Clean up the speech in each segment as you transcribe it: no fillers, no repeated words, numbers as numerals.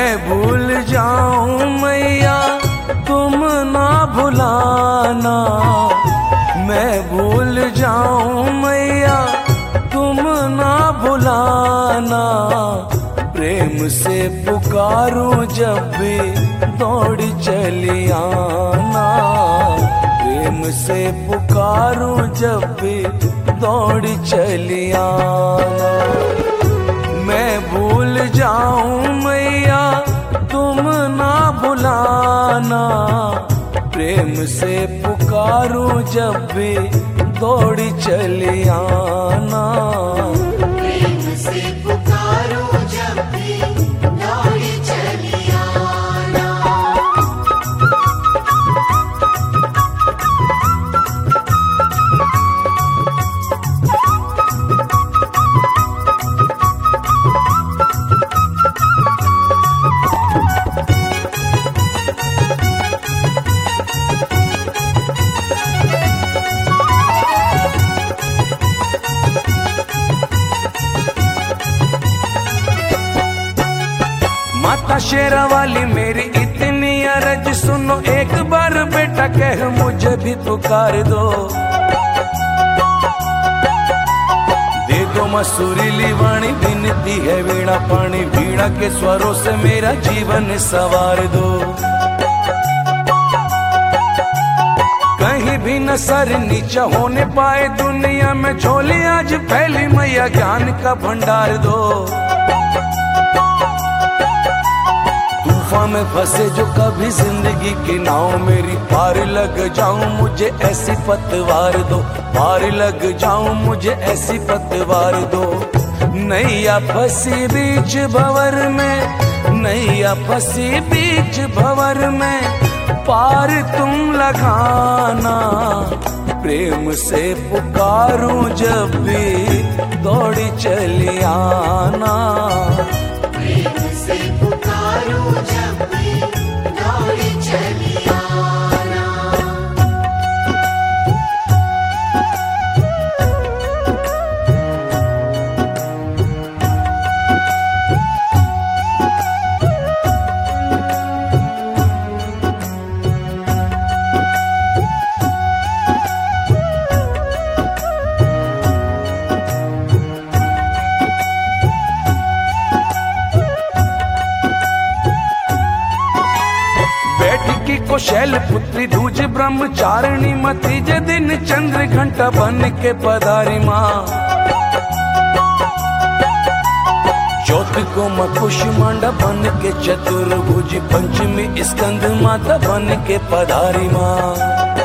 मैं भूल जाऊं मैया तुम ना भुलाना, मैं भूल जाऊं मैया तुम ना भुलाना। प्रेम से पुकारूं जब भी दौड़ चली आना, प्रेम से पुकारूं जब भी दौड़ चली आना। मैं भूल जाऊं मैया तुम ना भुलाना, प्रेम से पुकारूं जब भी दौड़ चली आना। प्रेम से पुकारूं जब भी दौड़ चली आना। माता शेरा वाली मेरी इतनी अरज सुनो, एक बार बेटा कह मुझे भी पुकार दो। दे दो मसूरीली वाणी बिनती है वीणा पानी, वीणा के स्वरों से मेरा जीवन सवार दो। कहीं भी न सर नीचा होने पाए दुनिया में, झोली आज फैली मैया ज्ञान का भंडार दो। तूफान में फंसे जो कभी जिंदगी की नाव मेरी, पार लग जाऊं मुझे ऐसी पतवार दो, पार लग जाऊं मुझे ऐसी पतवार दो। नैया फंसी बीच भंवर में, नैया फंसी बीच भंवर में, पार तुम लगाना। प्रेम से पुकारूं जब भी दौड़ी चली आना, प्रेम से पुकारूं जब भी दौड़ चली आना। को शैल पुत्री दूज ब्रह्मचारिणी मती, जे दिन चंद्र घंटा बन के पधारी माँ। चौथ को मकुश मांडा बन के चतुर्भुज, पंचमी स्कंद माता बन के पधारी माँ।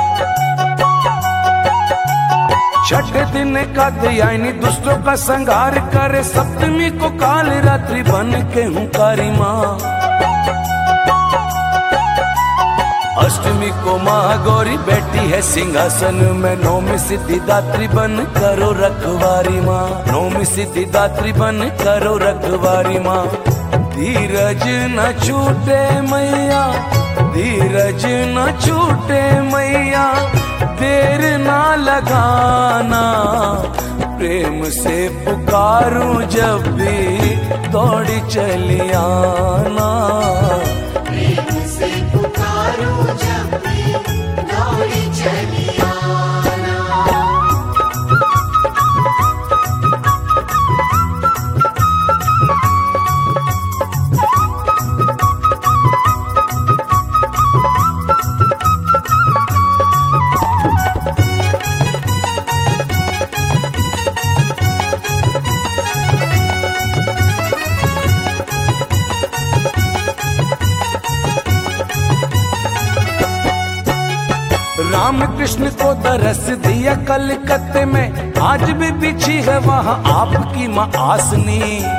छठे दिन कात्यायनी दुष्टों का संहार करे, सप्तमी को काल रात्रि बन के हुंकारी माँ। अष्टमी को महागौरी बैठी है सिंहासन में, नौमी सिद्धिदात्री बन करो रखवारी माँ, नौमी सिद्धिदात्री बन करो रखवारी माँ। धीरज न छूटे मैया, धीरज न छूटे मैया, देर ना लगाना। प्रेम से पुकारूं जब भी दौड़ी चली आना, प्रेम से पुकारूं जब भी दौड़ चली आना। राम कृष्ण को दरस दिया कलकत्ते में, आज भी बिछी है वहाँ आपकी माँ आसनी।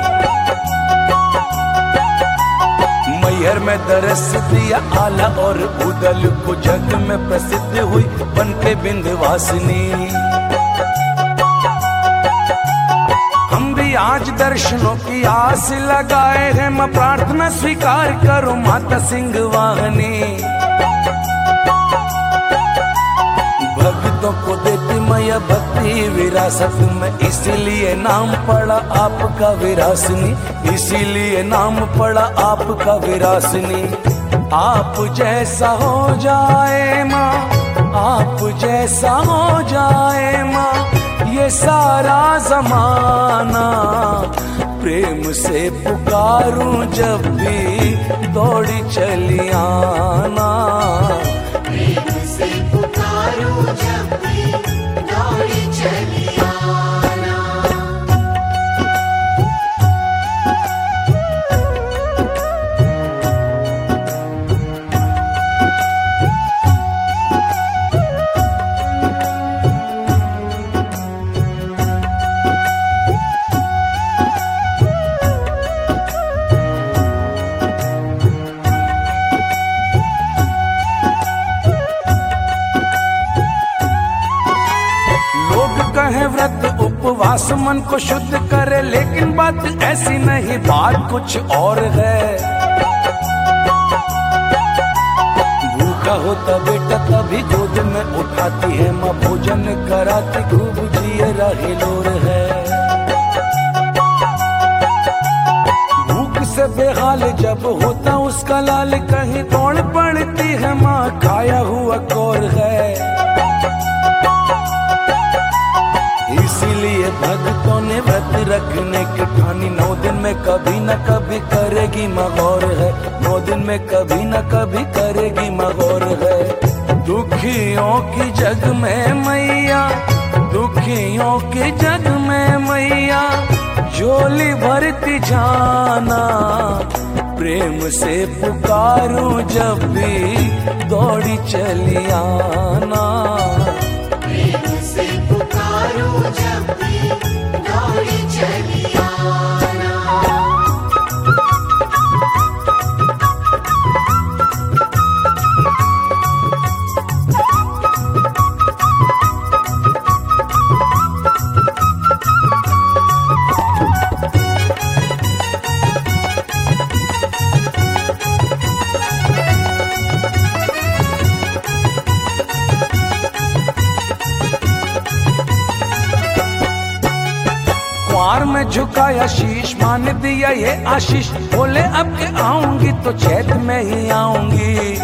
मैहर में दरस दिया आला और उदल को, जग में प्रसिद्ध हुई बनके विंध्यवासिनी। हम भी आज दर्शनों की आस लगाए हैं, मैं प्रार्थना स्वीकार करो माता सिंह वाहनी। भक्तों को देती नामय भक्ति विरासत में, इसीलिए नाम पड़ा आपका विरासनी, इसीलिए नाम पड़ा आपका विरासनी। आप जैसा हो जाए माँ, आप जैसा हो जाए माँ, ये सारा जमाना। प्रेम से पुकारूं जब भी दौड़ी चली आना, प्रेम से पुकारूं जब भी दौड़ी चली आना। कहे व्रत उपवास मन को शुद्ध करे, लेकिन बात ऐसी नहीं, बात कुछ और है। भूखा होता बेटा तभी गोद में उठाती है माँ, भोजन कराती खूब जिए रहे लोर है। भूख से बेहाल जब होता उसका लाल, कहीं दौड़ पड़ती है माँ, खाया हुआ कौर है। इसीलिए भक्तों ने व्रत रखने की ठानी, 9 दिन में कभी न कभी करेगी माँ गौर है, 9 दिन में कभी न कभी करेगी माँ गौर है। दुखियों की जग में मैया, दुखियों की जग में मैया, झोली भरती जाना। प्रेम से पुकारूं जब भी दौड़ी चली आना, प्रेम से पुकारूं जब भी दौड़ी चली आना। कुआर में झुकाया शीश, मान दिया ये आशीष, बोले अब के आऊंगी तो चैत में ही आऊंगी।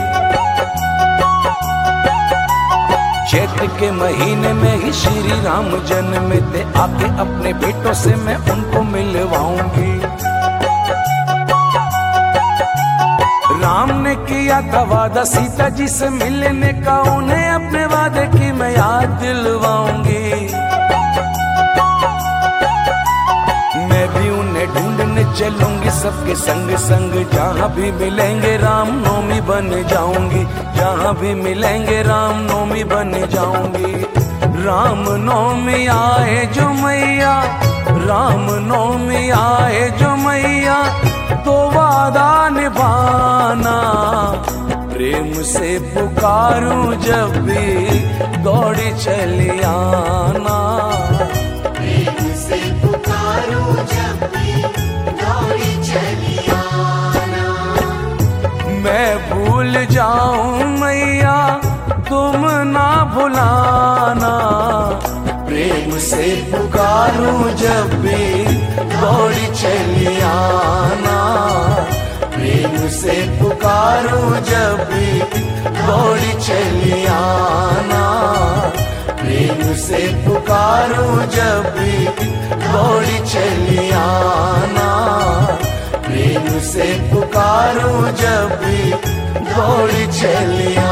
चैत के महीने में ही श्री राम जन्मे थे, आके अपने बेटों से मैं उनको मिलवाऊंगी। राम ने किया था वादा सीता जी से मिलने का, उन्हें अपने वादे की मैं याद दिलवाऊंगी। मैं भी उन्हें ढूंढने चलूंगी सबके संग संग, जहाँ भी मिलेंगे राम नवमी बन जाऊंगी, जहाँ भी मिलेंगे राम नवमी बन जाऊंगी। राम नवमी आए जो मैया, राम नवमी आए जो मैया, तो वादा निभाना। प्रेम से पुकारूं जब भी दौड़ी चली आना, प्रेम से पुकारूं जब भी दौड़ी चली आना। मैं भूल जाऊं मैया तुम ना भुलाना। प्रेम से पुकारूं जब भी दौड़ी चली आना, प्रेम से पुकारूं जब भी दौड़ी चली आना, प्रेम से पुकारूं जब भी दौड़ी चली आना, प्रेम से पुकारूं जब भी दौड़ी चली आना।